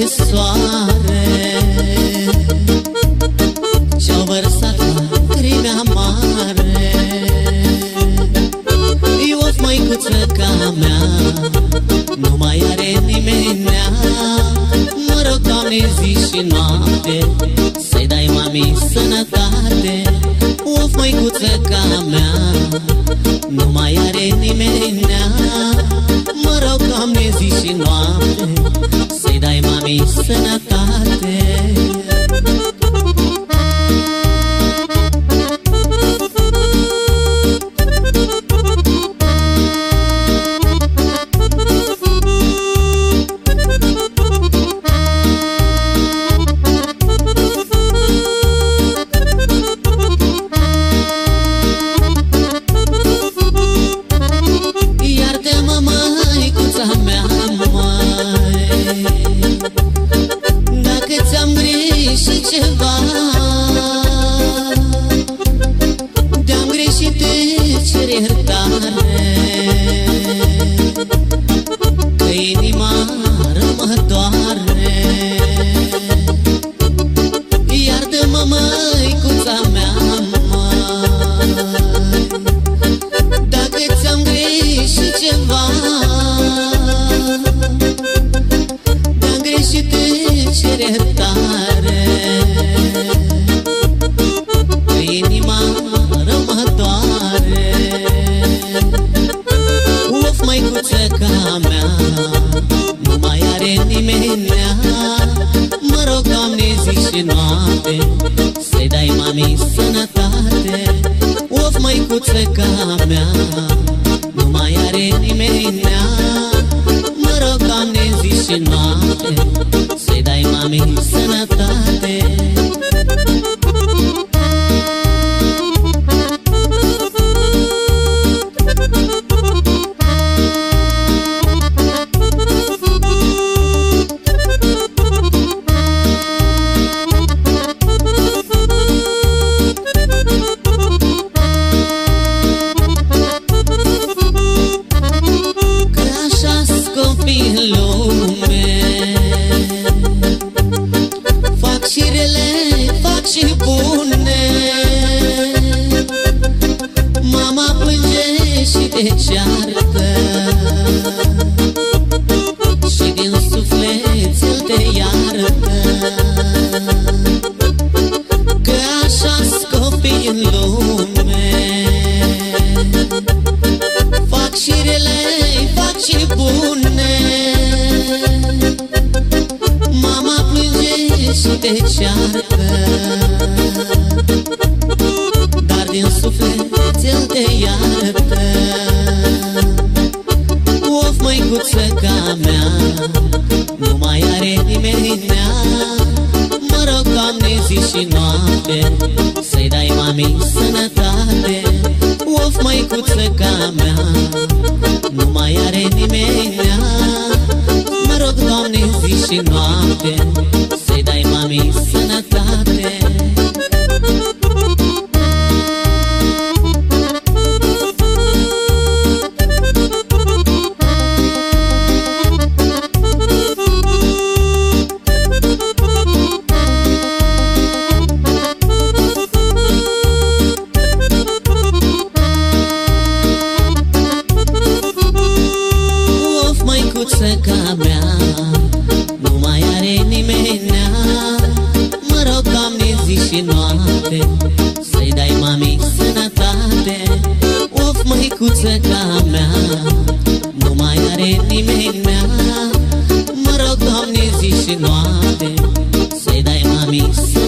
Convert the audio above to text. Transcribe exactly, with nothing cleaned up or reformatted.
de soare și-au vărsat lacrimi amare. Of, măicuță ca mea, nu mai are nimenea. Mă rog, Doamne, zi și noapte să-i dai mami sănătate. Of, măicuță ca mea, nu mai are nimenea. Mă rog, Doamne, zi și noapte să-i dai mami sănătate. De-am greșit, îți cer iertare, că inima rămă doare. Iartă-mă, măicuța mea, măi, dacă ți-am greșit ceva. De-am greșit, îți cer iertare, inima rămă doare. Of, măicuță ca mea, nu mai are nimenea. Mă rog, Doamne, zi și noapte să-i dai mami sănătate. Of, măicuță ca mea, nu mai are nimenea. Mă rog, Doamne, zi și noapte să-i dai mami sănătate. În lume fac și rele, fac și bune. Mama plânge și te ceartă și din suflet ți-l te iartă, că așa-s copii în lume. Fac și rele, fac și bune. Mama plânge și te ceartă, dar din suflet ți-l te iartă. Of, măicuță ca mea, nu mai are nimenea. Mă rog, Doamne, zi și noapte să-i dai mami sănătate. Of, măicuță ca mea, nu mai are nimenea. Mă rog, Doamne, zi și noapte să-i dai mami sănătate. Măicuță ca mea, nu mai are nimenea. Mă rog, Doamne, zi și noapte să-i dai mami sănătate. Of, măicuță ca mea, nu mai are nimenea. Mă rog, Doamne, zi și noapte să-i dai mami sănătate.